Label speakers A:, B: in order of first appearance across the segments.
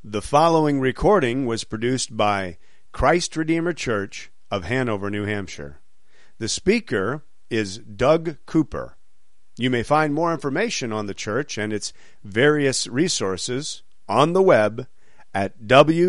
A: The following recording was produced by Christ Redeemer Church of Hanover, New Hampshire. The speaker is Doug Cooper. You may find more information on the church and its various resources on the web at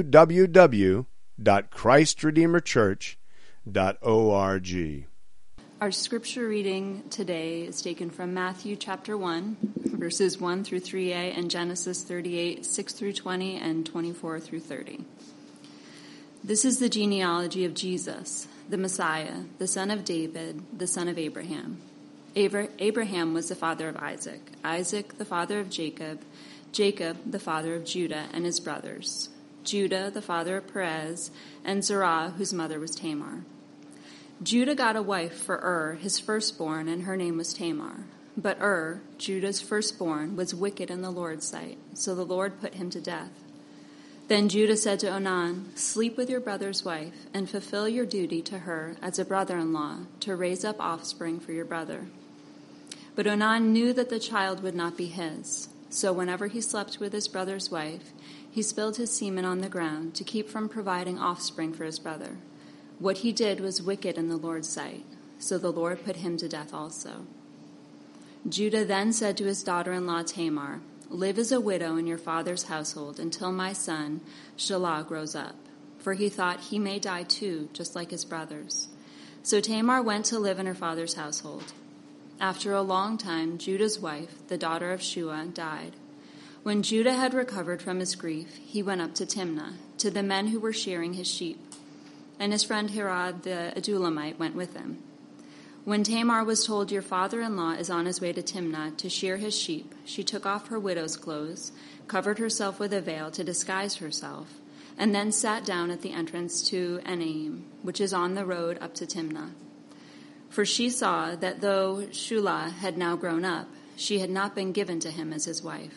A: www.christredeemerchurch.org.
B: Our scripture reading today is taken from Matthew chapter 1, verses 1 through 3a, and Genesis 38, 6 through 20, and 24 through 30. This is the genealogy of Jesus, the Messiah, the son of David, the son of Abraham. Abraham was the father of Isaac, Isaac the father of Jacob, Jacob the father of Judah and his brothers, Judah the father of Perez, and Zerah, whose mother was Tamar. Judah got a wife for his firstborn, and her name was Tamar. But Judah's firstborn, was wicked in the Lord's sight, so the Lord put him to death. Then Judah said to Onan, "Sleep with your brother's wife, and fulfill your duty to her as a brother-in-law, to raise up offspring for your brother." But Onan knew that the child would not be his. So whenever he slept with his brother's wife, he spilled his semen on the ground to keep from providing offspring for his brother. What he did was wicked in the Lord's sight, so the Lord put him to death also. Judah then said to his daughter-in-law Tamar, "Live as a widow in your father's household until my son Shelah grows up," for he thought he may die too, just like his brothers. So Tamar went to live in her father's household. After a long time, Judah's wife, the daughter of Shua, died. When Judah had recovered from his grief, he went up to Timnah, to the men who were shearing his sheep. And his friend Hirad the Adullamite went with him. When Tamar was told, "Your father-in-law is on his way to Timnah to shear his sheep," she took off her widow's clothes, covered herself with a veil to disguise herself, and then sat down at the entrance to Enaim, which is on the road up to Timnah. For she saw that though Shelah had now grown up, she had not been given to him as his wife.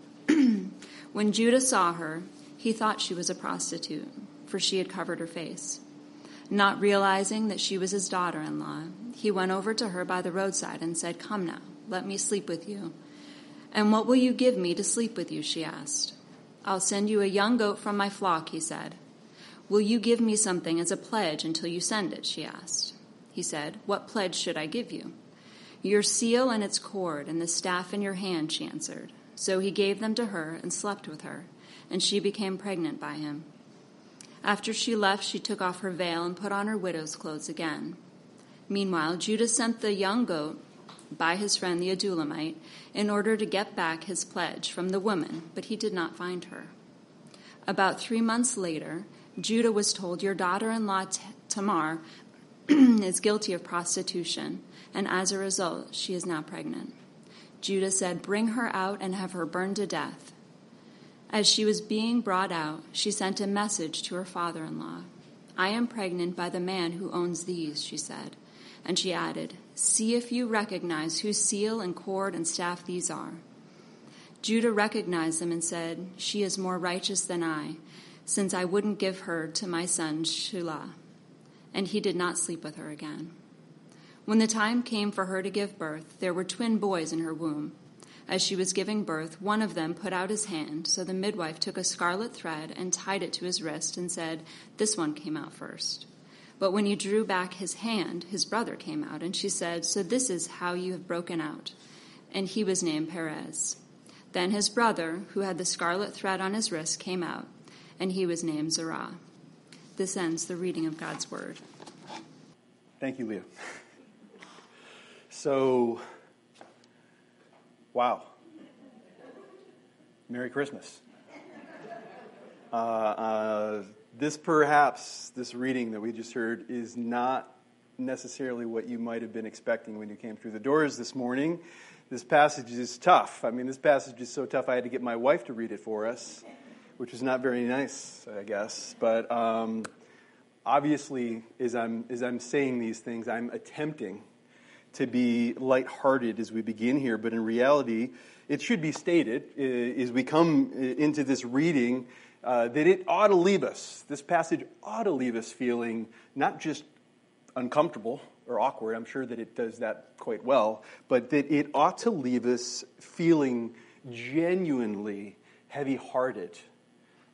B: When Judah saw her, he thought she was a prostitute, for she had covered her face. Not realizing that she was his daughter-in-law, he went over to her by the roadside and said, "Come now, let me sleep with you." "And what will you give me to sleep with you?" she asked. "I'll send you a young goat from my flock," he said. "Will you give me something as a pledge until you send it?" she asked. He said, "What pledge should I give you?" "Your seal and its cord and the staff in your hand," she answered. So he gave them to her and slept with her, and she became pregnant by him. After she left, she took off her veil and put on her widow's clothes again. Meanwhile, Judah sent the young goat by his friend the Adullamite in order to get back his pledge from the woman, but he did not find her. About 3 months later, Judah was told, "Your daughter-in-law Tamar is guilty of prostitution, and as a result, she is now pregnant." Judah said, "Bring her out and have her burned to death." As she was being brought out, she sent a message to her father-in-law. "I am pregnant by the man who owns these," she said. And she added, "See if you recognize whose seal and cord and staff these are." Judah recognized them and said, "She is more righteous than I, since I wouldn't give her to my son Shelah." And he did not sleep with her again. When the time came for her to give birth, there were twin boys in her womb. As she was giving birth, one of them put out his hand, so the midwife took a scarlet thread and tied it to his wrist and said, "This one came out first." But when he drew back his hand, his brother came out, and she said, "So this is how you have broken out." And he was named Perez. Then his brother, who had the scarlet thread on his wrist, came out, and he was named Zerah. This ends the reading of God's word.
C: Thank you, Leah. So, wow. Merry Christmas. This reading that we just heard is not necessarily what you might have been expecting when you came through the doors this morning. This passage is tough. This passage is so tough I had to get my wife to read it for us, which is not very nice, I guess. But obviously, as I'm saying these things, I'm attempting to be lighthearted as we begin here, but in reality, it should be stated as we come into this reading that it ought to leave us, this passage ought to leave us feeling not just uncomfortable or awkward, I'm sure that it does that quite well, but that it ought to leave us feeling genuinely heavy-hearted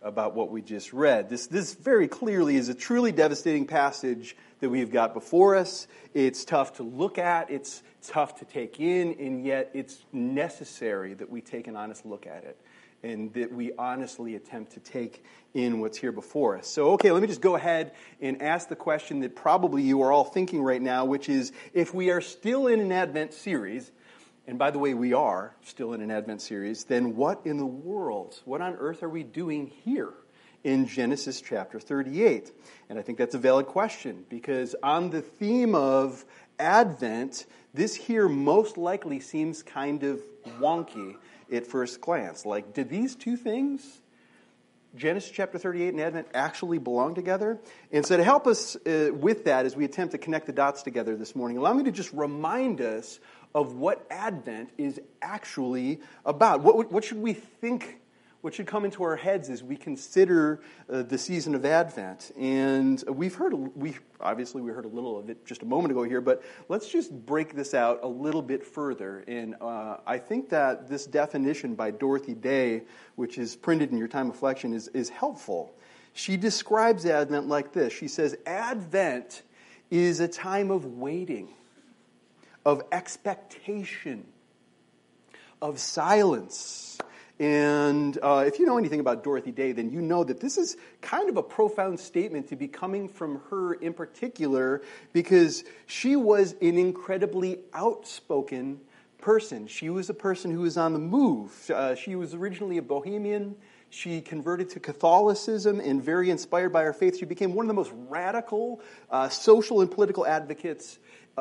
C: about what we just read. This very clearly is a truly devastating passage that we've got before us. It's tough to look at, it's tough to take in, and yet it's necessary that we take an honest look at it and that we honestly attempt to take in what's here before us. So, okay, let me just go ahead and ask the question that probably you are all thinking right now, which is, if we are still in an Advent series, and by the way, we are still in an Advent series, then what in the world, what on earth are we doing here in Genesis chapter 38? And I think that's a valid question, because on the theme of Advent, this here most likely seems kind of wonky at first glance. Like, did these two things, Genesis chapter 38 and Advent, actually belong together? And so to help us with that as we attempt to connect the dots together this morning, allow me to just remind us of what Advent is actually about. What should we think, what should come into our heads as we consider the season of Advent? And we heard a little of it just a moment ago here, but let's just break this out a little bit further. And I think that this definition by Dorothy Day, which is printed in your time of reflection, is helpful. She describes Advent like this. She says, Advent is a time of waiting, of expectation, of silence. And if you know anything about Dorothy Day, then you know that this is kind of a profound statement to be coming from her in particular, because she was an incredibly outspoken person. She was a person who was on the move. She was originally a Bohemian. She converted to Catholicism, and very inspired by her faith, she became one of the most radical social and political activists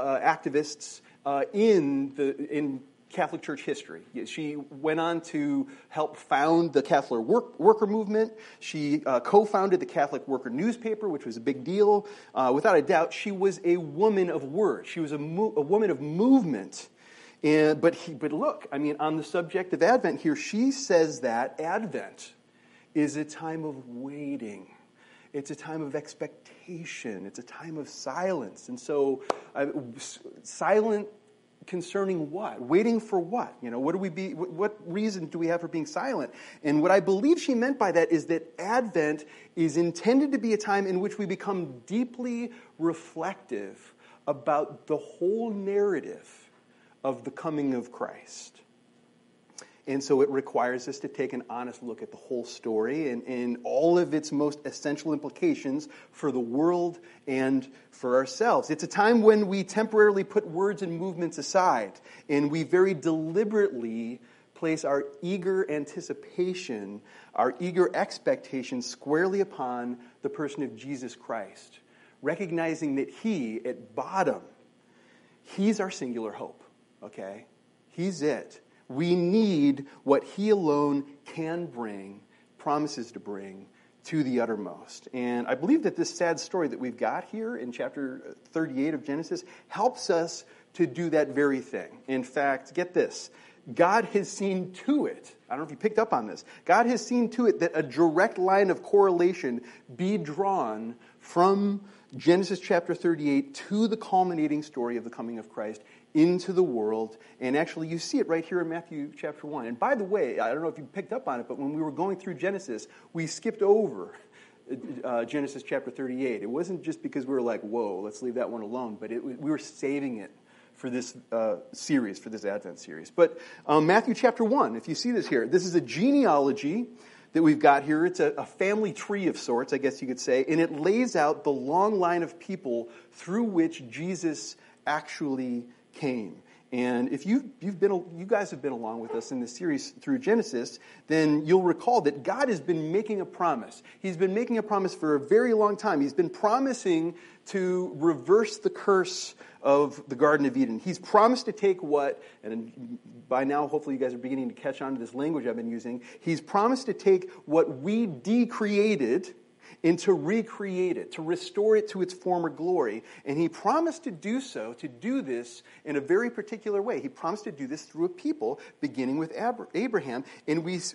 C: in Catholic Church history. She went on to help found the Catholic worker movement. She co-founded the Catholic Worker newspaper, which was a big deal. Without a doubt, she was a woman of words. She was a woman of movement. But look, I mean, on the subject of Advent here, she says that Advent is a time of waiting. It's a time of expectation. It's a time of silence. And so, silent concerning what? Waiting for what? You know, what reason do we have for being silent? And what I believe she meant by that is that Advent is intended to be a time in which we become deeply reflective about the whole narrative of the coming of Christ. And so it requires us to take an honest look at the whole story and all of its most essential implications for the world and for ourselves. It's a time when we temporarily put words and movements aside, and we very deliberately place our eager anticipation, our eager expectation squarely upon the person of Jesus Christ, recognizing that He, at bottom, He's our singular hope, okay? He's it. We need what He alone can bring, promises to bring, to the uttermost. And I believe that this sad story that we've got here in chapter 38 of Genesis helps us to do that very thing. In fact, get this. God has seen to it, I don't know if you picked up on this, God has seen to it that a direct line of correlation be drawn from Genesis chapter 38 to the culminating story of the coming of Christ into the world. And actually, you see it right here in Matthew chapter 1. And by the way, I don't know if you picked up on it, but when we were going through Genesis, we skipped over Genesis chapter 38. It wasn't just because we were like, whoa, let's leave that one alone, but we were saving it for this series, for this Advent series. But Matthew chapter 1, if you see this here, this is a genealogy that we've got here. It's a family tree of sorts, I guess you could say, and it lays out the long line of people through which Jesus actually came. And if you guys have been along with us in this series through Genesis, then you'll recall that God has been making a promise. He's been making a promise for a very long time. He's been promising to reverse the curse of the Garden of Eden. He's promised to take what, and by now hopefully you guys are beginning to catch on to this language I've been using, He's promised to take what we decreated and to recreate it, to restore it to its former glory. And He promised to do so, to do this in a very particular way. He promised to do this through a people, beginning with Abraham. And we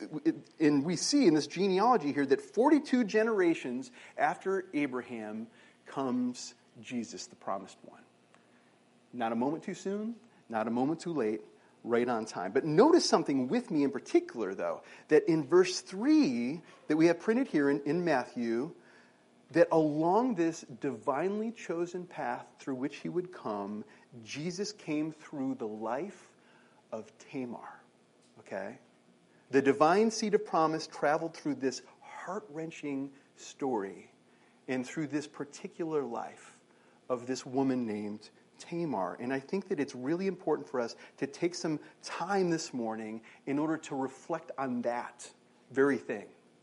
C: see in this genealogy here that 42 generations after Abraham comes Jesus, the promised one. Not a moment too soon, not a moment too late, right on time. But notice something with me in particular, though, that in verse 3 that we have printed here in Matthew, that along this divinely chosen path through which he would come, Jesus came through the life of Tamar. Okay? The divine seed of promise traveled through this heart-wrenching story and through this particular life of this woman named Tamar. And I think that it's really important for us to take some time this morning in order to reflect on that very thing.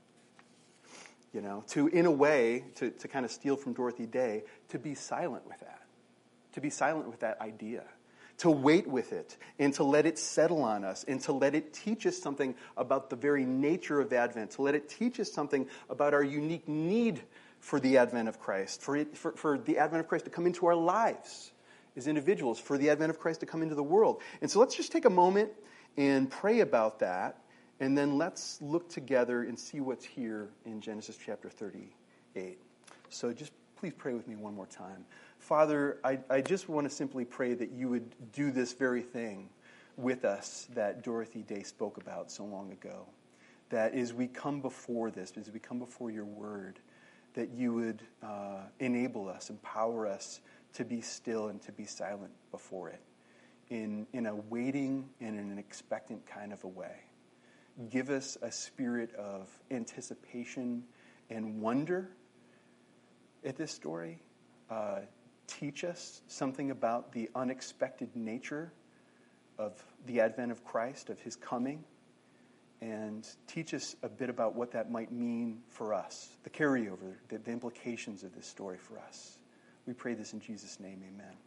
C: You know, to, in a way, to kind of steal from Dorothy Day, to be silent with that. To be silent with that idea. To wait with it and to let it settle on us and to let it teach us something about the very nature of Advent. To let it teach us something about our unique need for the advent of Christ. For the advent of Christ to come into our lives as individuals. For the advent of Christ to come into the world. And so let's just take a moment and pray about that. And then let's look together and see what's here in Genesis chapter 38. So just please pray with me one more time. Father, I just want to simply pray that you would do this very thing with us that Dorothy Day spoke about so long ago. That as we come before this, as we come before your word, that you would enable us, empower us to be still and to be silent before it in a waiting and in an expectant kind of a way. Give us a spirit of anticipation and wonder at this story. Teach us something about the unexpected nature of the advent of Christ, of his coming, and teach us a bit about what that might mean for us, the carryover, the implications of this story for us. We pray this in Jesus' name, amen.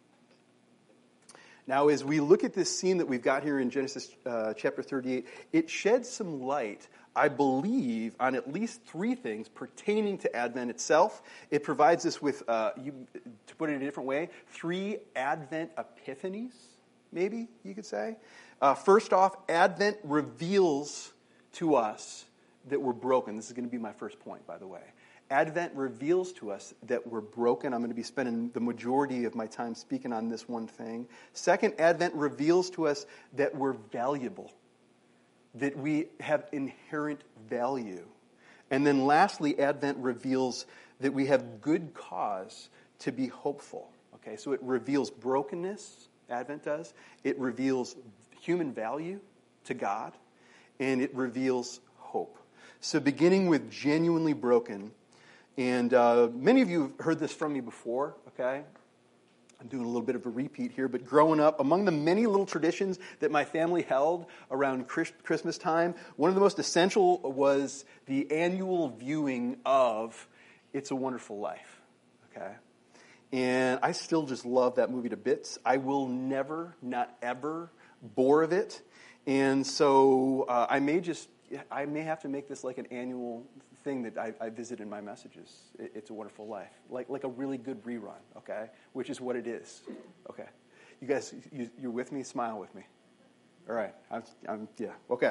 C: Now, as we look at this scene that we've got here in Genesis chapter 38, it sheds some light, I believe, on at least three things pertaining to Advent itself. It provides us with, to put it in a different way, 3 Advent epiphanies, maybe you could say. First off, Advent reveals to us that we're broken. This is going to be my first point, by the way. Advent reveals to us that we're broken. I'm going to be spending the majority of my time speaking on this one thing. Second, Advent reveals to us that we're valuable, that we have inherent value. And then lastly, Advent reveals that we have good cause to be hopeful. Okay, so it reveals brokenness, Advent does. It reveals human value to God, and it reveals hope. So beginning with genuinely broken, and many of you have heard this from me before, okay? I'm doing a little bit of a repeat here, but growing up, among the many little traditions that my family held around Christmas time, one of the most essential was the annual viewing of It's a Wonderful Life, okay? And I still just love that movie to bits. I will never, not ever, bore of it. And so I may have to make this like an annual thing that I visit in my messages. It's a Wonderful Life, like a really good rerun, okay? Which is what it is, okay? You guys, you're with me? Smile with me. All right, yeah, okay.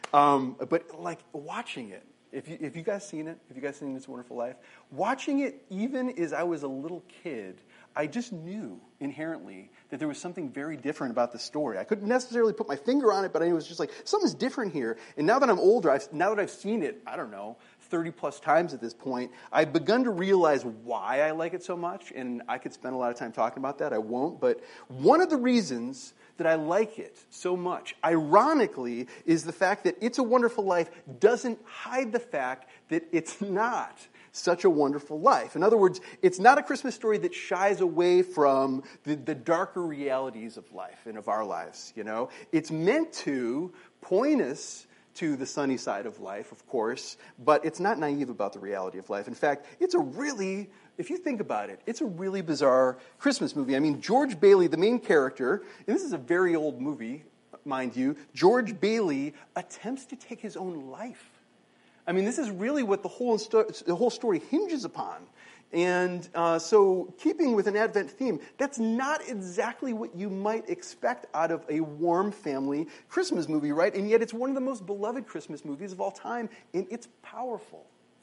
C: But like watching it, if you guys seen it, if you guys seen It's a Wonderful Life, watching it even as I was a little kid, I just knew inherently that there was something very different about the story. I couldn't necessarily put my finger on it, but I was just like, something's different here. And now that I'm older, now that I've seen it, I don't know, 30 plus times at this point, I've begun to realize why I like it so much, and I could spend a lot of time talking about that. I won't, but one of the reasons that I like it so much, ironically, is the fact that It's a Wonderful Life doesn't hide the fact that it's not such a wonderful life. In other words, it's not a Christmas story that shies away from the darker realities of life and of our lives, you know. It's meant to point us to the sunny side of life, of course, but it's not naive about the reality of life. In fact, it's a really, if you think about it, it's a really bizarre Christmas movie. I mean, George Bailey, the main character, and this is a very old movie, mind you, George Bailey attempts to take his own life. I mean, this is really what the whole story hinges upon. And so keeping with an Advent theme, that's not exactly what you might expect out of a warm family Christmas movie, right? And yet it's one of the most beloved Christmas movies of all time, and it's powerful.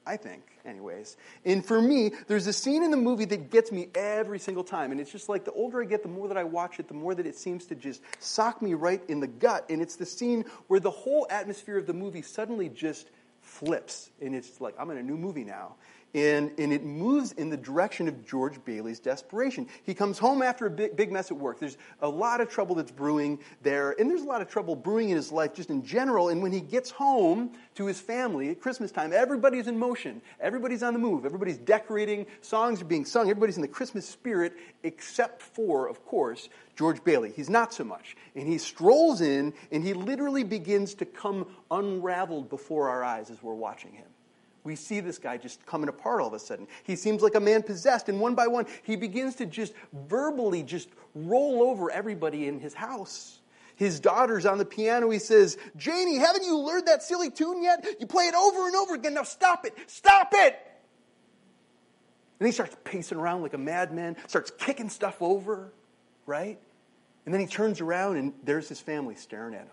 C: I think, anyways. And for me, there's a scene in the movie that gets me every single time. And it's just like the older I get, the more that I watch it, the more that it seems to just sock me right in the gut. And it's the scene where the whole atmosphere of the movie suddenly just flips. And it's like, I'm in a new movie now. And it moves in the direction of George Bailey's desperation. He comes home after a big mess at work. There's a lot of trouble that's brewing there. And there's a lot of trouble brewing in his life just in general. And when he gets home to his family at Christmas time, everybody's in motion. Everybody's on the move. Everybody's decorating. Songs are being sung. Everybody's in the Christmas spirit, except for, of course, George Bailey. He's not so much. And he strolls in, and he literally begins to come unraveled before our eyes as we're watching him. We see this guy just coming apart all of a sudden. He seems like a man possessed, and one by one, he begins to just verbally just roll over everybody in his house. His daughter's on the piano. He says, "Janie, haven't you learned that silly tune yet? You play it over and over again. Now stop it. Stop it!" And he starts pacing around like a madman, starts kicking stuff over, right? And then he turns around, and there's his family staring at him.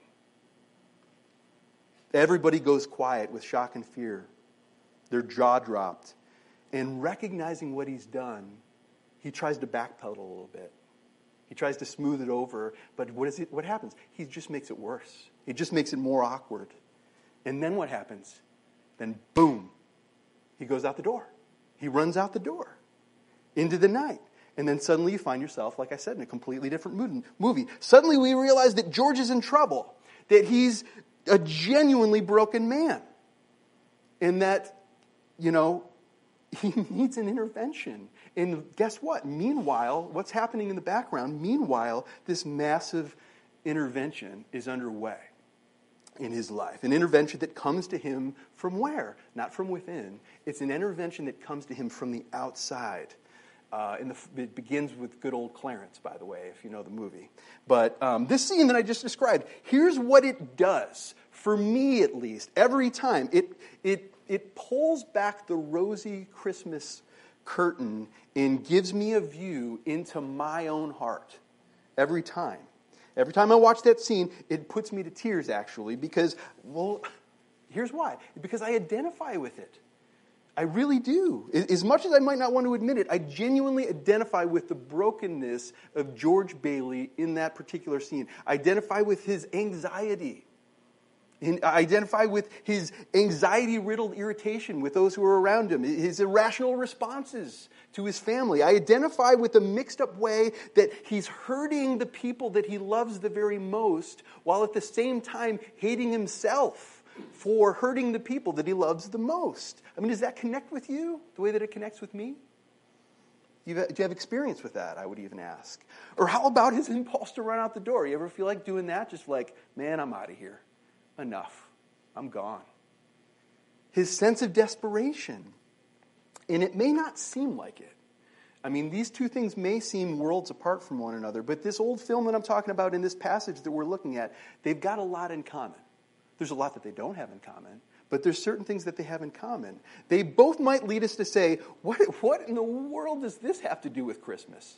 C: Everybody goes quiet with shock and fear. Their jaw dropped. And recognizing what he's done, he tries to backpedal a little bit. He tries to smooth it over. But what happens? He just makes it worse. He just makes it more awkward. And then what happens? Then boom, he goes out the door. He runs out the door into the night. And then suddenly you find yourself, like I said, in a completely different movie. Suddenly we realize that George is in trouble. That he's a genuinely broken man. And that, he needs an intervention. And guess what? Meanwhile, what's happening in the background? Meanwhile, this massive intervention is underway in his life. An intervention that comes to him from where? Not from within. It's an intervention that comes to him from the outside. It begins with good old Clarence, by the way, if you know the movie. But this scene that I just described, here's what it does, for me at least, every time. It pulls back the rosy Christmas curtain and gives me a view into my own heart every time. Every time I watch that scene, it puts me to tears, actually, because, here's why. Because I identify with it. I really do. As much as I might not want to admit it, I genuinely identify with the brokenness of George Bailey in that particular scene. I identify with his anxiety. And I identify with his anxiety-riddled irritation with those who are around him, his irrational responses to his family. I identify with the mixed-up way that he's hurting the people that he loves the very most, while at the same time hating himself for hurting the people that he loves the most. I mean, does that connect with you the way that it connects with me? Do you have experience with that, I would even ask? Or how about his impulse to run out the door? You ever feel like doing that? Just like, man, I'm out of here. Enough. I'm gone. His sense of desperation. And it may not seem like it. I mean, these two things may seem worlds apart from one another, but this old film that I'm talking about in this passage that we're looking at, they've got a lot in common. There's a lot that they don't have in common, but there's certain things that they have in common. They both might lead us to say, what in the world does this have to do with Christmas?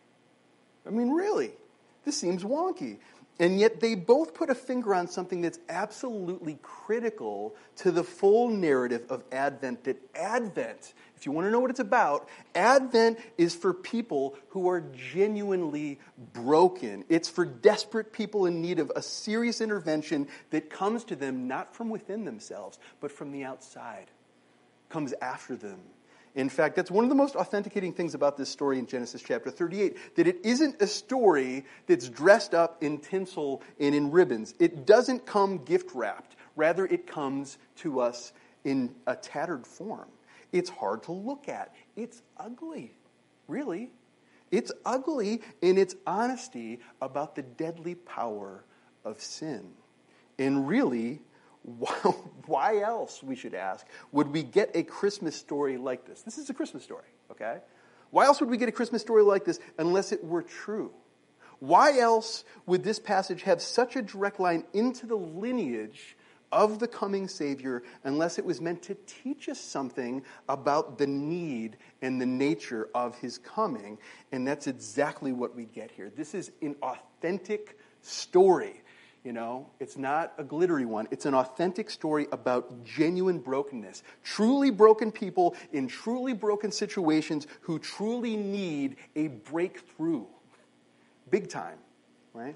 C: I mean, really, this seems wonky. And yet they both put a finger on something that's absolutely critical to the full narrative of Advent. That Advent, if you want to know what it's about, Advent is for people who are genuinely broken. It's for desperate people in need of a serious intervention that comes to them not from within themselves, but from the outside. Comes after them. In fact, that's one of the most authenticating things about this story in Genesis chapter 38, that it isn't a story that's dressed up in tinsel and in ribbons. It doesn't come gift-wrapped. Rather, it comes to us in a tattered form. It's hard to look at. It's ugly, really. It's ugly in its honesty about the deadly power of sin. And really, why else, we should ask, would we get a Christmas story like this? This is a Christmas story, okay? Why else would we get a Christmas story like this unless it were true? Why else would this passage have such a direct line into the lineage of the coming Savior unless it was meant to teach us something about the need and the nature of his coming? And that's exactly what we get here. This is an authentic story. It's not a glittery one. It's an authentic story about genuine brokenness. Truly broken people in truly broken situations who truly need a breakthrough. Big time, right?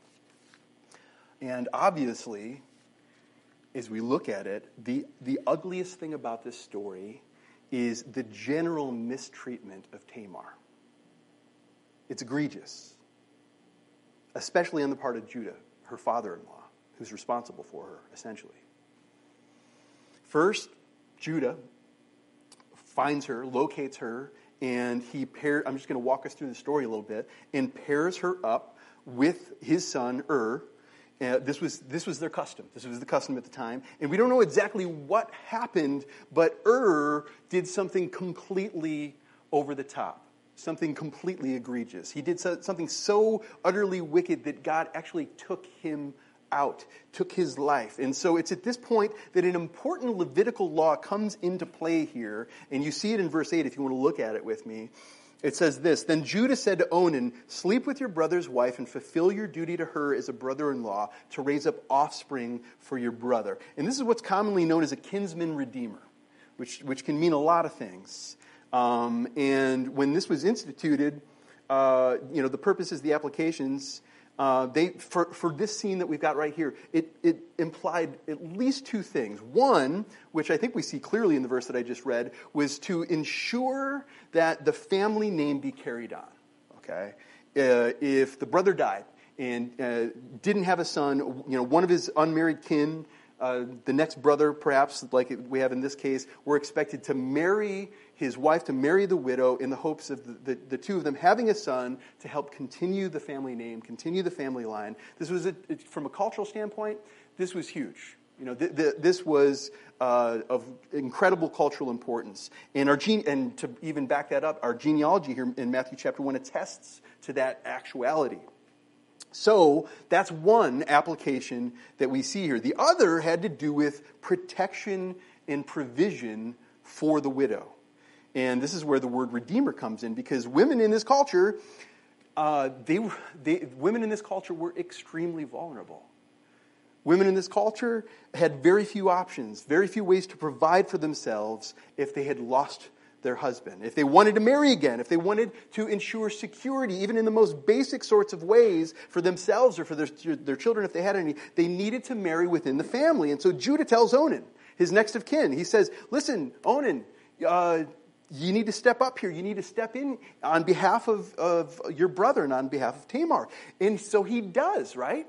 C: And obviously, as we look at it, the ugliest thing about this story is the general mistreatment of Tamar. It's egregious, especially on the part of Judah, her father-in-law, who's responsible for her, essentially. First, Judah finds her, locates her, and I'm just going to walk us through the story a little bit, and pairs her up with his son, This was their custom. This was the custom at the time. And we don't know exactly what happened, but did something completely over the top. Something completely egregious. He did something so utterly wicked that God actually took him out, took his life. And so it's at this point that an important Levitical law comes into play here. And you see it in verse 8 if you want to look at it with me. It says this, "Then Judah said to Onan, 'Sleep with your brother's wife and fulfill your duty to her as a brother-in-law to raise up offspring for your brother.'" And this is what's commonly known as a kinsman redeemer, which can mean a lot of things. And when this was instituted, the purposes, the applications, for this scene that we've got right here, it implied at least two things. One, which I think we see clearly in the verse that I just read, was to ensure that the family name be carried on. Okay, if the brother died and didn't have a son, one of his unmarried kin, the next brother, perhaps, like we have in this case, were expected to marry his wife, to marry the widow, in the hopes of the two of them having a son to help continue the family name, continue the family line. This was, from a cultural standpoint, this was huge. This was of incredible cultural importance. And and to even back that up, our genealogy here in Matthew chapter 1 attests to that actuality. So that's one application that we see here. The other had to do with protection and provision for the widow. And this is where the word redeemer comes in, because women in this culture, women in this culture were extremely vulnerable. Women in this culture had very few options, very few ways to provide for themselves if they had lost their husband, if they wanted to marry again, if they wanted to ensure security, even in the most basic sorts of ways for themselves or for their children, if they had any, they needed to marry within the family. And so Judah tells Onan, his next of kin, he says, "Listen, Onan, you need to step up here. You need to step in on behalf of your brother and on behalf of Tamar." And so he does, right?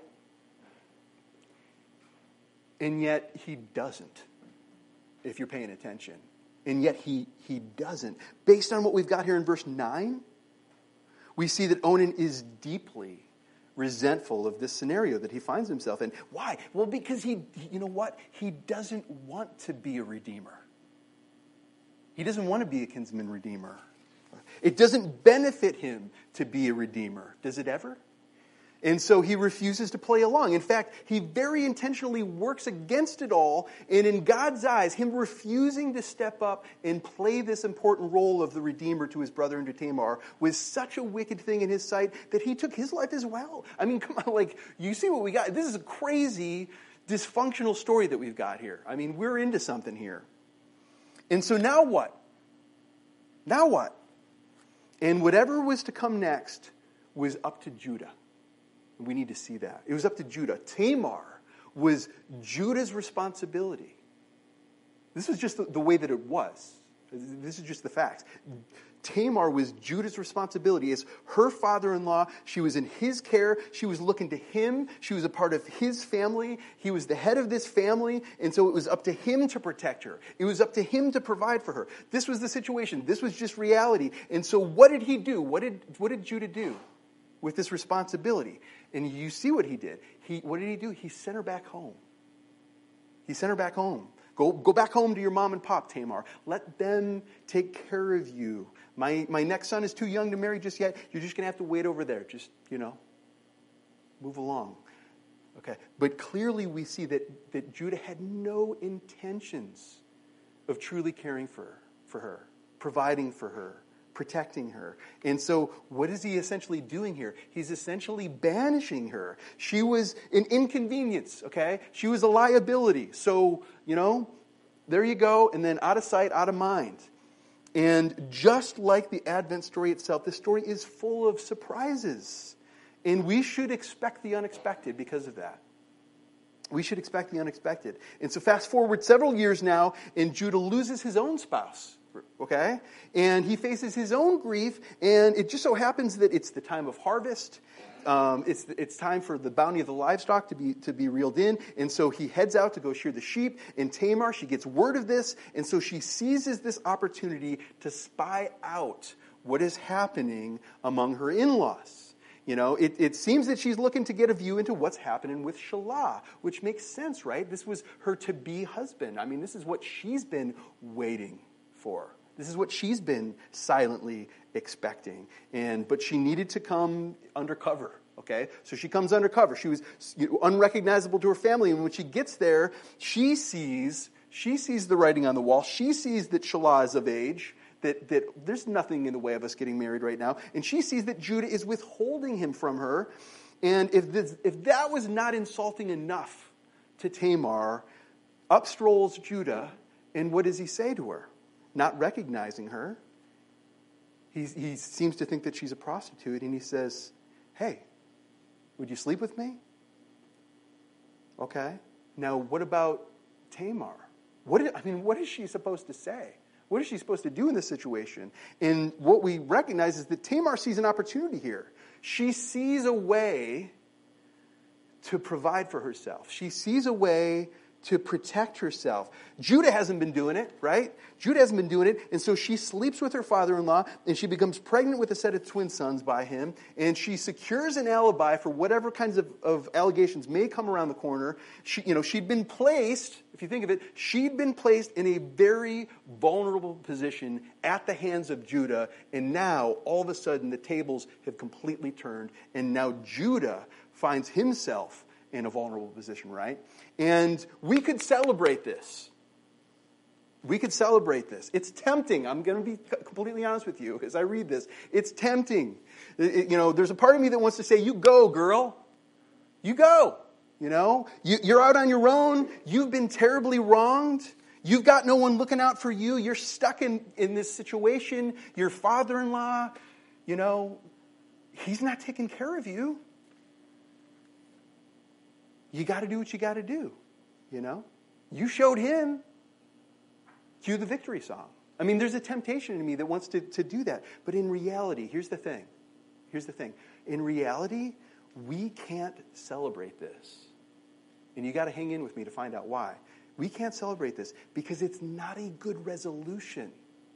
C: And yet he doesn't, if you're paying attention. And yet he doesn't. Based on what we've got here in verse 9, we see that Onan is deeply resentful of this scenario that he finds himself in. Why? Well, because he doesn't want to be a redeemer. He doesn't want to be a kinsman redeemer. It doesn't benefit him to be a redeemer. Does it ever? And so he refuses to play along. In fact, he very intentionally works against it all. And in God's eyes, him refusing to step up and play this important role of the Redeemer to his brother and to Tamar was such a wicked thing in his sight that he took his life as well. I mean, come on, you see what we got? This is a crazy, dysfunctional story that we've got here. I mean, we're into something here. And so now what? Now what? And whatever was to come next was up to Judah. We need to see that. It was up to Judah. Tamar was Judah's responsibility. This is just the way that it was. This is just the facts. Tamar was Judah's responsibility. As her father-in-law, she was in his care. She was looking to him. She was a part of his family. He was the head of this family. And so it was up to him to protect her. It was up to him to provide for her. This was the situation. This was just reality. And so what did he do? What did Judah do with this responsibility? And you see what he did. What did he do? He sent her back home. He sent her back home. Go back home to your mom and pop, Tamar. Let them take care of you. My next son is too young to marry just yet. You're just going to have to wait over there. Just, move along. Okay. But clearly we see that Judah had no intentions of truly caring for her, providing for her, protecting her. And so what is he essentially doing here? He's essentially banishing her. She was an inconvenience, okay? She was a liability. So, there you go, and then out of sight, out of mind. And just like the Advent story itself, this story is full of surprises. And we should expect the unexpected because of that. We should expect the unexpected. And so fast forward several years now, and Judah loses his own spouse. Okay? And he faces his own grief, and it just so happens that it's the time of harvest. It's time for the bounty of the livestock to be reeled in, and so he heads out to go shear the sheep. And Tamar, she gets word of this, and so she seizes this opportunity to spy out what is happening among her in-laws. It seems that she's looking to get a view into what's happening with Shelah, which makes sense, right? This was her to-be husband. I mean, this is what she's been waiting for. This is what she's been silently expecting. But she needed to come undercover, okay? So she comes undercover. She was unrecognizable to her family. And when she gets there, she sees the writing on the wall. She sees that Shelah is of age, that there's nothing in the way of us getting married right now. And she sees that Judah is withholding him from her. And if that was not insulting enough to Tamar, up strolls Judah, and what does he say to her? Not recognizing her, he seems to think that she's a prostitute, and he says, "Hey, would you sleep with me?" Okay. Now, what about Tamar? What is she supposed to say? What is she supposed to do in this situation? And what we recognize is that Tamar sees an opportunity here. She sees a way to provide for herself. She sees a way to protect herself. Judah hasn't been doing it, right? Judah hasn't been doing it, and so she sleeps with her father-in-law, and she becomes pregnant with a set of twin sons by him, and she secures an alibi for whatever kinds of allegations may come around the corner. She'd been placed, if you think of it, she'd been placed in a very vulnerable position at the hands of Judah, and now, all of a sudden, the tables have completely turned, and now Judah finds himself in a vulnerable position, right? And we could celebrate this. We could celebrate this. It's tempting. I'm going to be completely honest with you as I read this. It's tempting. There's a part of me that wants to say, you go, girl. You go. You're out on your own. You've been terribly wronged. You've got no one looking out for you. You're stuck in this situation. Your father-in-law, he's not taking care of you. You got to do what you got to do, You showed him. Cue the victory song. I mean, there's a temptation in me that wants to do that. But in reality, here's the thing. In reality, we can't celebrate this. And you got to hang in with me to find out why. We can't celebrate this because it's not a good resolution.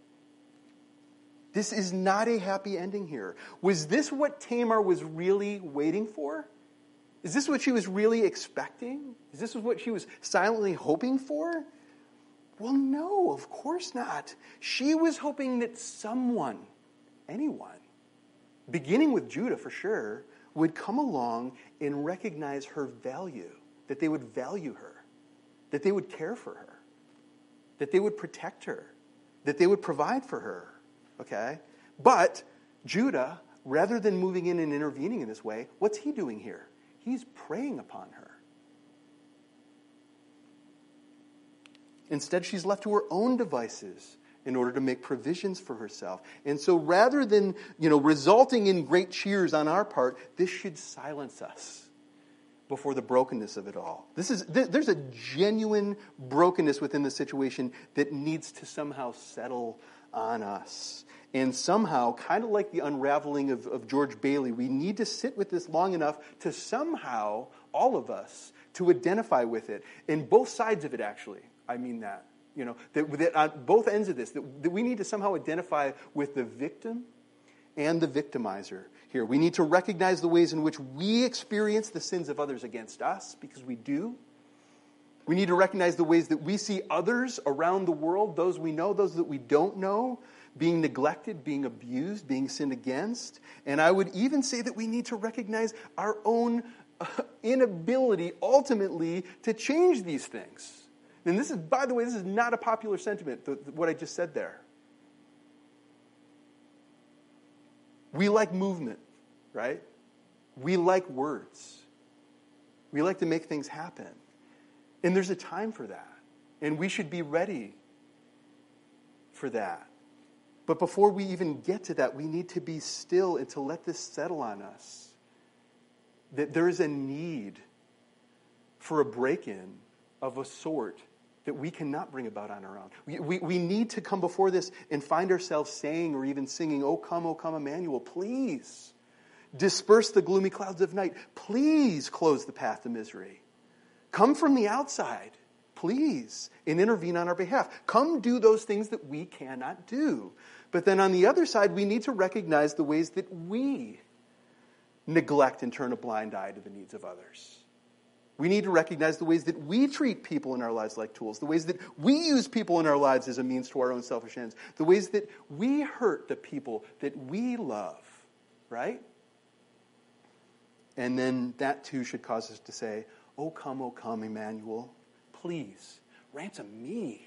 C: This is not a happy ending here. Was this what Tamar was really waiting for? Is this what she was really expecting? Is this what she was silently hoping for? Well, no, of course not. She was hoping that someone, anyone, beginning with Judah for sure, would come along and recognize her value, that they would value her, that they would care for her, that they would protect her, that they would provide for her, okay? But Judah, rather than moving in and intervening in this way, what's he doing here? He's preying upon her. Instead, she's left to her own devices in order to make provisions for herself. And so rather than, resulting in great cheers on our part, this should silence us before the brokenness of it all. There's a genuine brokenness within the situation that needs to somehow settle on us. And somehow, kind of like the unraveling of George Bailey, we need to sit with this long enough to somehow, all of us, to identify with it. And both sides of it, actually. I mean that. That on both ends of this, that we need to somehow identify with the victim and the victimizer here. We need to recognize the ways in which we experience the sins of others against us, because we do. We need to recognize the ways that we see others around the world, those we know, those that we don't know, being neglected, being abused, being sinned against. And I would even say that we need to recognize our own inability, ultimately, to change these things. And this is, by the way, this is not a popular sentiment, what I just said there. We like movement, right? We like words. We like to make things happen. And there's a time for that. And we should be ready for that. But before we even get to that, we need to be still and to let this settle on us. That there is a need for a break-in of a sort that we cannot bring about on our own. We need to come before this and find ourselves saying or even singing, O come, Emmanuel, please disperse the gloomy clouds of night. Please close the path to misery. Come from the outside, please, and intervene on our behalf. Come do those things that we cannot do. But then on the other side, we need to recognize the ways that we neglect and turn a blind eye to the needs of others. We need to recognize the ways that we treat people in our lives like tools, the ways that we use people in our lives as a means to our own selfish ends, the ways that we hurt the people that we love, right? And then that too should cause us to say, O come, Emmanuel, please, ransom me.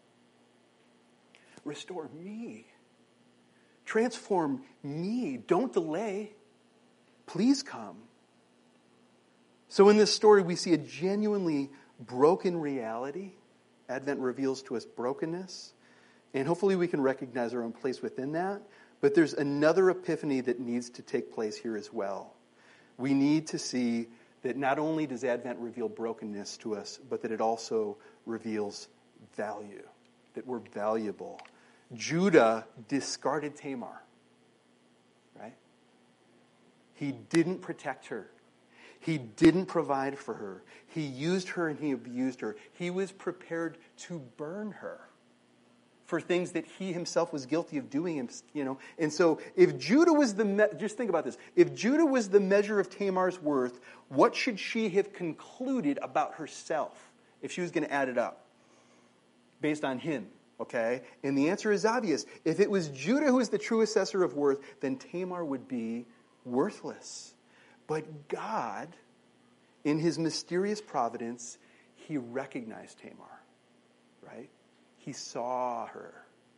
C: Restore me. Transform me. Don't delay. Please come. So in this story, we see a genuinely broken reality. Advent reveals to us brokenness. And hopefully we can recognize our own place within that. But there's another epiphany that needs to take place here as well. We need to see that not only does Advent reveal brokenness to us, but that it also reveals value, that we're valuable. Judah discarded Tamar, right? He didn't protect her. He didn't provide for her. He used her and he abused her. He was prepared to burn her for things that he himself was guilty of doing, And so if Judah was just think about this. If Judah was the measure of Tamar's worth, what should she have concluded about herself if she was going to add it up based on him? Okay? And the answer is obvious. If it was Judah who was the true assessor of worth, then Tamar would be worthless. But God, in his mysterious providence, he recognized Tamar, right? He saw her.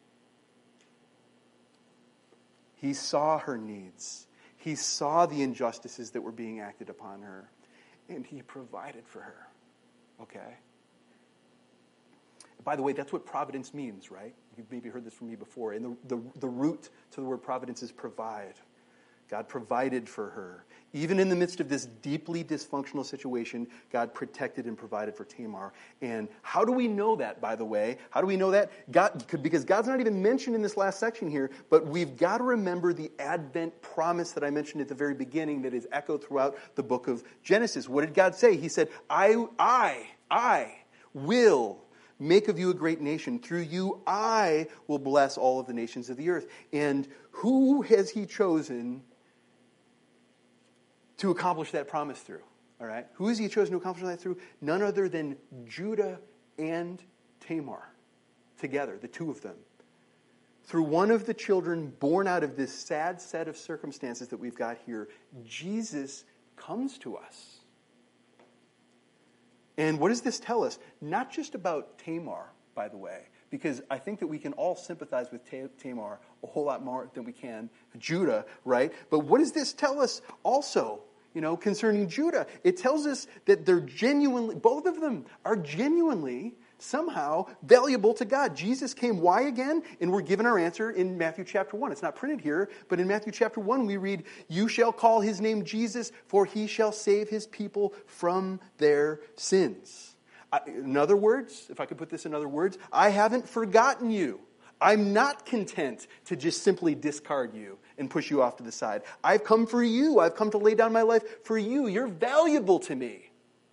C: He saw her needs. He saw the injustices that were being acted upon her. And he provided for her, okay? By the way, that's what providence means, right? You've maybe heard this from me before. And the root to the word providence is provide. God provided for her. Even in the midst of this deeply dysfunctional situation, God protected and provided for Tamar. And how do we know that, by the way? How do we know that? Because God's not even mentioned in this last section here, but we've got to remember the Advent promise that I mentioned at the very beginning that is echoed throughout the book of Genesis. What did God say? He said, I will make of you a great nation. Through you, I will bless all of the nations of the earth. And who has he chosen to accomplish that promise through? All right? Who has he chosen to accomplish that through? None other than Judah and Tamar together, the two of them. Through one of the children born out of this sad set of circumstances that we've got here, Jesus comes to us. And what does this tell us? Not just about Tamar, by the way, because I think that we can all sympathize with Tamar a whole lot more than we can Judah, right? But what does this tell us also, concerning Judah? It tells us that both of them are genuinely somehow valuable to God. Jesus came, why again? And we're given our answer in Matthew chapter 1. It's not printed here, but in Matthew chapter 1 we read, "You shall call his name Jesus, for he shall save his people from their sins." In other words, if I could put this in other words, I haven't forgotten you. I'm not content to just simply discard you and push you off to the side. I've come for you. I've come to lay down my life for you. You're valuable to me.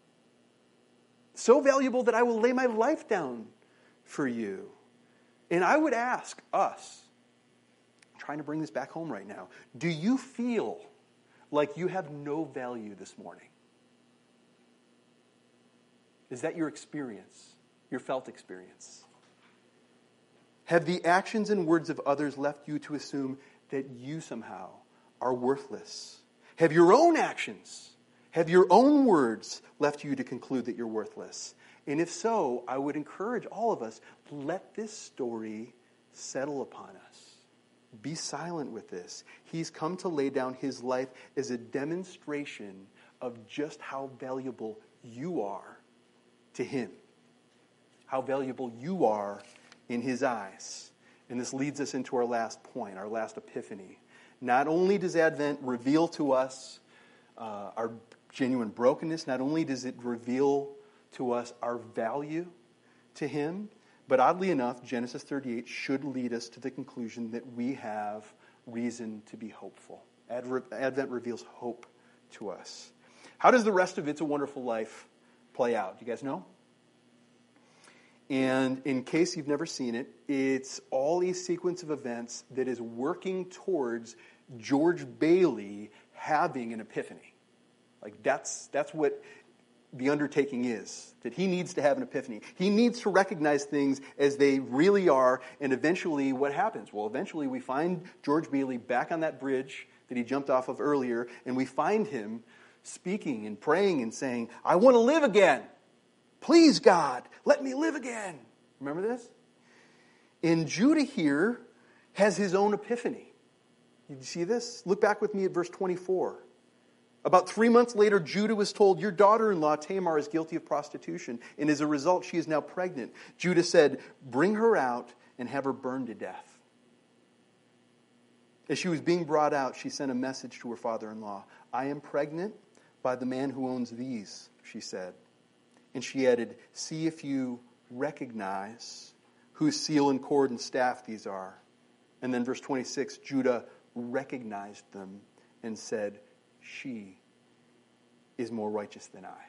C: So valuable that I will lay my life down for you. And I would ask us, I'm trying to bring this back home right now, do you feel like you have no value this morning? Is that your experience, your felt experience? Have the actions and words of others left you to assume that you somehow are worthless? Have your own actions, have your own words left you to conclude that you're worthless? And if so, I would encourage all of us, let this story settle upon us. be silent with this. He's come to lay down his life as a demonstration of just how valuable you are to him. How valuable you are in his eyes. And this leads us into our last point, our last epiphany. Not only does Advent reveal to us our genuine brokenness, not only does it reveal to us our value to him, but oddly enough, Genesis 38 should lead us to the conclusion that we have reason to be hopeful. Advent reveals hope to us. How does the rest of It's a Wonderful Life play out? Do you guys know? And in case you've never seen it, it's all a sequence of events that is working towards George Bailey having an epiphany. Like that's what the undertaking is, that he needs to have an epiphany. He needs to recognize things as they really are, and eventually what happens? Well, eventually we find George Bailey back on that bridge that he jumped off of earlier, and we find him speaking and praying and saying, I want to live again. Please, God, let me live again. Remember this? And Judah here has his own epiphany. Did you see this? Look back with me at verse 24. About 3 months later, Judah was told, your daughter-in-law Tamar is guilty of prostitution, and as a result, she is now pregnant. Judah said, bring her out and have her burned to death. As she was being brought out, she sent a message to her father-in-law. I am pregnant by the man who owns these, she said. And she added, see if you recognize whose seal and cord and staff these are. And then verse 26, Judah recognized them and said, she is more righteous than I.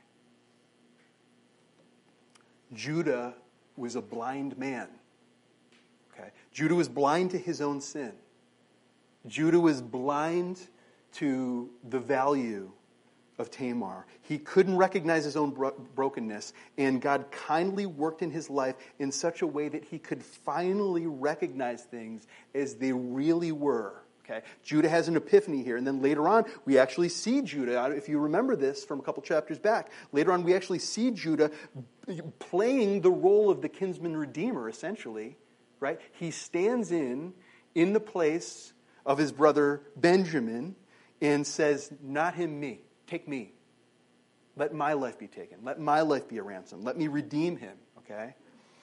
C: Judah was a blind man. Okay? Judah was blind to his own sin. Judah was blind to the value of Tamar. He couldn't recognize his own brokenness, and God kindly worked in his life in such a way that he could finally recognize things as they really were. Okay? Judah has an epiphany here, and then later on we actually see Judah, if you remember this from a couple chapters back, later on we actually see Judah playing the role of the kinsman redeemer, essentially. Right? He stands in the place of his brother Benjamin and says, not him, me. Take me. Let my life be taken. Let my life be a ransom. Let me redeem him. Okay?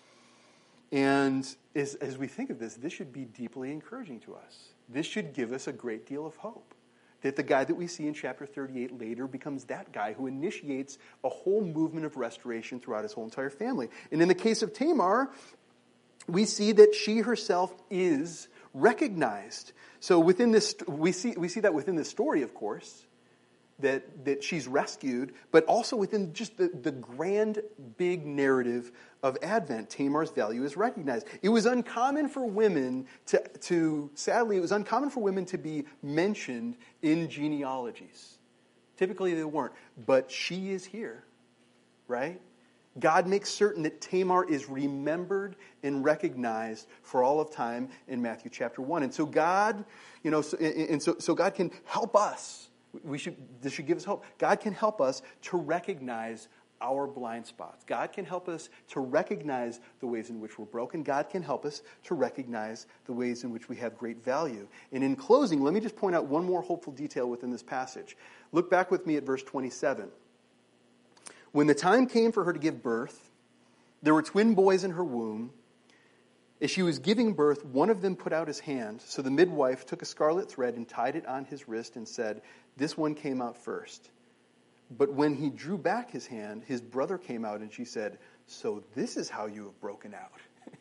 C: And as we think of this, this should be deeply encouraging to us. This should give us a great deal of hope. That the guy that we see in chapter 38 later becomes that guy who initiates a whole movement of restoration throughout his whole entire family. And in the case of Tamar, we see that she herself is recognized. So within this, we see that within this story, of course, that she's rescued, but also within just the grand, big narrative of Advent, Tamar's value is recognized. It was uncommon for women sadly, it was uncommon for women to be mentioned in genealogies. Typically they weren't, but she is here, right? God makes certain that Tamar is remembered and recognized for all of time in Matthew chapter 1. And so God, so God can help us. This should give us hope. God can help us to recognize our blind spots. God can help us to recognize the ways in which we're broken. God can help us to recognize the ways in which we have great value. And in closing, let me just point out one more hopeful detail within this passage. Look back with me at verse 27. When the time came for her to give birth, there were twin boys in her womb. As she was giving birth, one of them put out his hand. So the midwife took a scarlet thread and tied it on his wrist and said, this one came out first. But when he drew back his hand, his brother came out, and she said, so this is how you have broken out.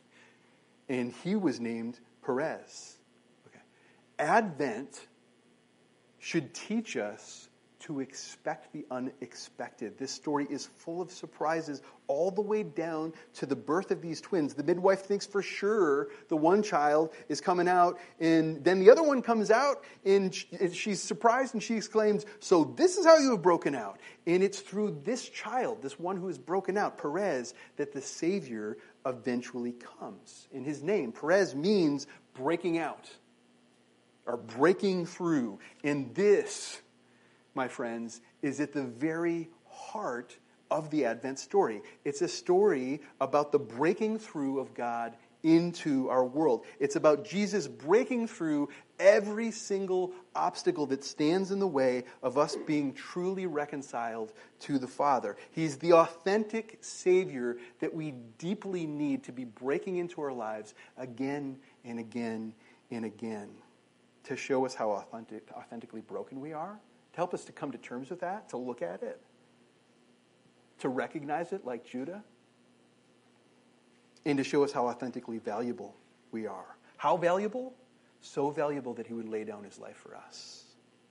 C: And he was named Perez. Okay. Advent should teach us to expect the unexpected. This story is full of surprises all the way down to the birth of these twins. The midwife thinks for sure the one child is coming out, and then the other one comes out, and she's surprised, and she exclaims, so this is how you have broken out. And it's through this child, this one who is broken out, Perez, that the Savior eventually comes. In his name, Perez means breaking out, or breaking through. And this, my friends, is at the very heart of the Advent story. It's a story about the breaking through of God into our world. It's about Jesus breaking through every single obstacle that stands in the way of us being truly reconciled to the Father. He's the authentic Savior that we deeply need to be breaking into our lives again and again and again, to show us how authentically broken we are, to help us to come to terms with that, to look at it, to recognize it like Judah, and to show us how authentically valuable we are. How valuable? So valuable that he would lay down his life for us.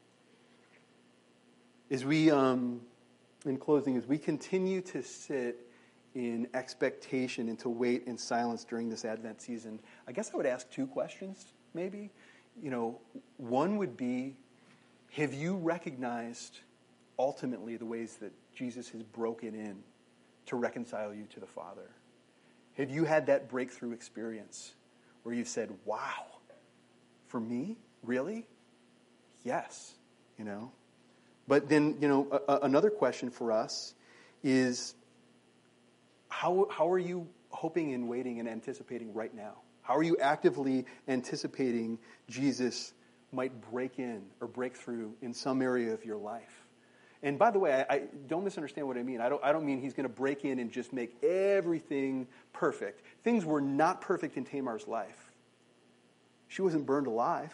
C: As we, in closing, as we continue to sit in expectation and to wait in silence during this Advent season, I guess I would ask two questions, maybe. One would be, have you recognized ultimately the ways that Jesus has broken in to reconcile you to the Father? Have you had that breakthrough experience where you've said, wow, for me? Really? Yes. But then, another question for us is, how are you hoping and waiting and anticipating right now? How are you actively anticipating Jesus might break in or break through in some area of your life? And by the way, I don't misunderstand what I mean. I don't mean he's going to break in and just make everything perfect. Things were not perfect in Tamar's life. She wasn't burned alive.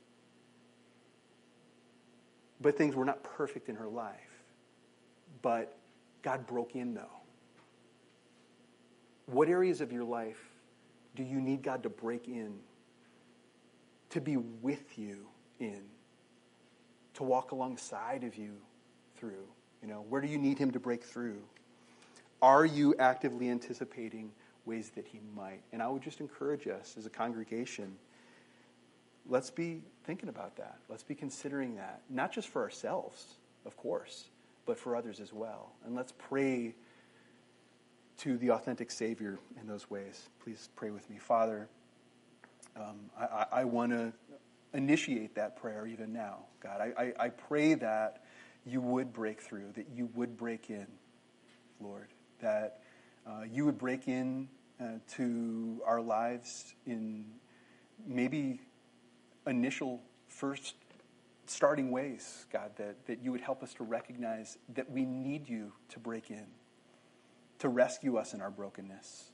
C: But things were not perfect in her life. But God broke in, though. What areas of your life do you need God to break in, to be with you in, to walk alongside of you through? Where do you need him to break through? Are you actively anticipating ways that he might? And I would just encourage us as a congregation, let's be thinking about that. Let's be considering that, not just for ourselves, of course, but for others as well. And let's pray to the authentic Savior in those ways. Please pray with me. Father, I want to initiate that prayer even now. God, I pray that you would break through, that you would break in, Lord, that you would break in to our lives in maybe initial first starting ways, God, that you would help us to recognize that we need you to break in, to rescue us in our brokenness,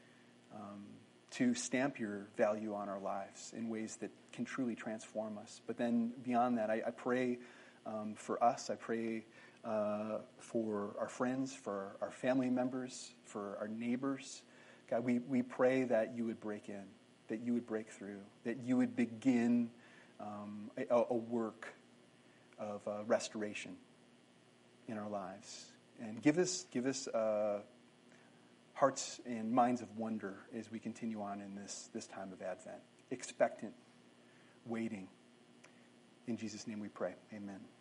C: to stamp your value on our lives in ways that can truly transform us. But then beyond that, I pray for us. I pray for our friends, for our family members, for our neighbors. God, we pray that you would break in, that you would break through, that you would begin a work of restoration in our lives. And give us hearts and minds of wonder as we continue on in this time of Advent. Expectant, waiting. In Jesus' name we pray. Amen.